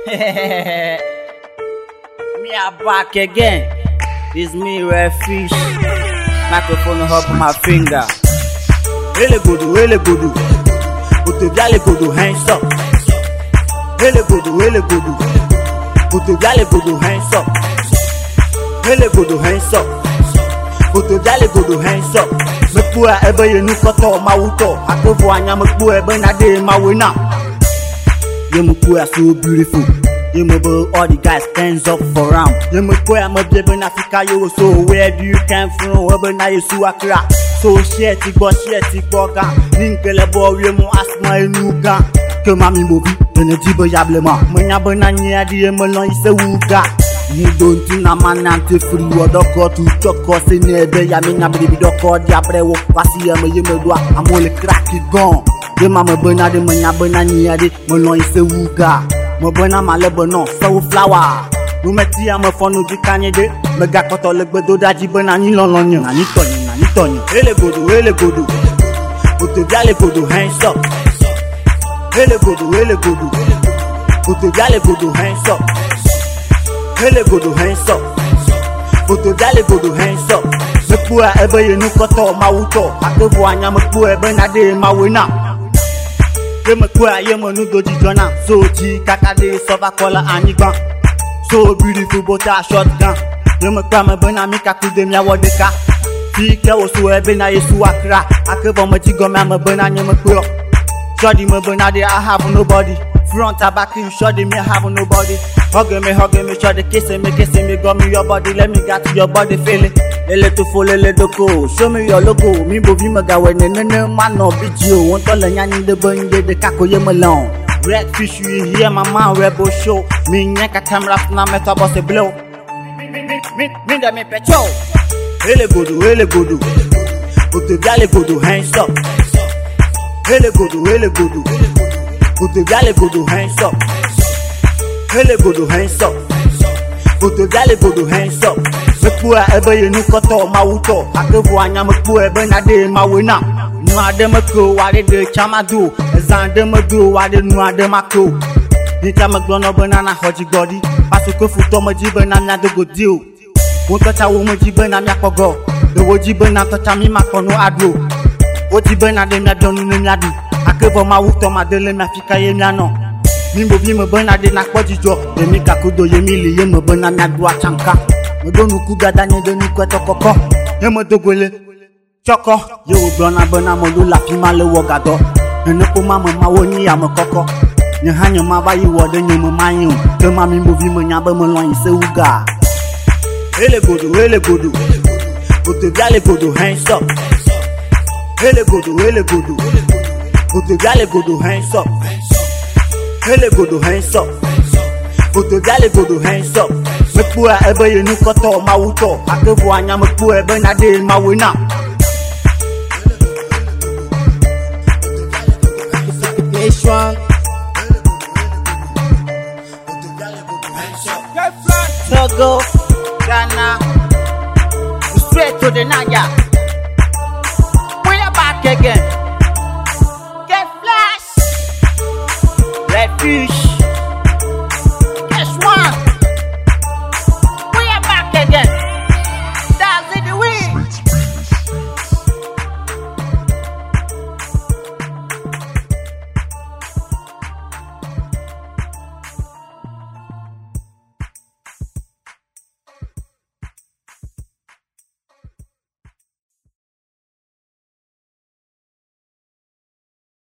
Me are back again. It's me, Refish. Microphone up on my finger. Ele godo. Put the godo hands up. Ele godo. Put the godo hands up. Ele godo hands up. Put the godo hands up. Mekua ebe yenu koto mawuto. Akovo anya mekua ebe nade mawina. Yemukua so beautiful. Yemabo all the guys stands up for round. Yemukua I'm a baby in Africa yo. So where do you come from? Webe na yesu akra. So share go ga. Ninkele bo yemu asma enuga. Que mami mobi ne dibe yablema. Menya bena nya di emelon ise wuga. You don't think a man ante free wodoko to choko se nebe ya menya bibi doko di abre wo kwasi ya yemedwa amole crack it gone. De mama bena de menya bena nya de melon ise wuga. Mo bena malebo no so flower. No meti am fonu di kanyede. Mega koto legbedo daji bena ni lolonyo. Na ni tonyo. Ele godo. Put the godo hands up. Ele godo. Put the godo hands up. Ele godo hands up. Put the godo hands up. Mekua ebe yenu koto mawuto. Akovo anya mekua ebe nade mawina. Yemekua yemonu doji jona. So ji kakade sova kola anigban. So beautiful but a shotgun. Yemekua mebena mika kude miya wodeka. Fike osu ebe na yesu akra. Akovo mejigo me mebena nyemekua. Shoddy mebena de I have nobody. Front and back, you shoddy me I have nobody. Hug me, shoddy kissing me, got me your body, let me get to your body feeling. Ele to follow le doko, show me your logo. Me bovi magawe ne man no video. Won't tell any the bunye the kako ye malone. Red fish you hear my man rebel show. Me nyaka camera na meta boss a blow. Me da me pecho. Ele godo. Put the godo hands up. Ele godo. Put the godo hands up. Ele godo hands up. Put the godo hands up. Mekua ebe yenu koto mawuto. Akovo anya mekua ebe nade mawina. Nuade meko wade de chamado. Ezande medo wade nuade mako. Nita meglono banana hoji godi. Pasuko futo mejibe na mya dogo deal. Wontocha wo mejibe na mya kogo. De wojibe na tocha mi makono adro. Wojibe na de mya donu ne mya du. Akovo mawuto madele mya fika ye mya no. Mimbo me bena de na kwajijo. De mi kakudo ye mili ye me bena mya du achanka. Me donu kuga nye de ni kweto koko. Ye me dogwele choko. Ye wo blona bena mo lu la pima le wogado. Ene ko mama ma woni ya me koko. Nye hanyo ma ba yi wode nye me manyu. Ke mami mbovi me nyabe me lon ise uga. Ele godo. Put the godo hands up. Ele godo. Put the godo hands up. Ele godo hands up. Put the godo hands up. Mekua ebe yenu koto mawuto. Akovo anya mekua ebe nade mawina. Nation Togo, Ghana, straight to the Naya. We are back again. Get flash, Refish.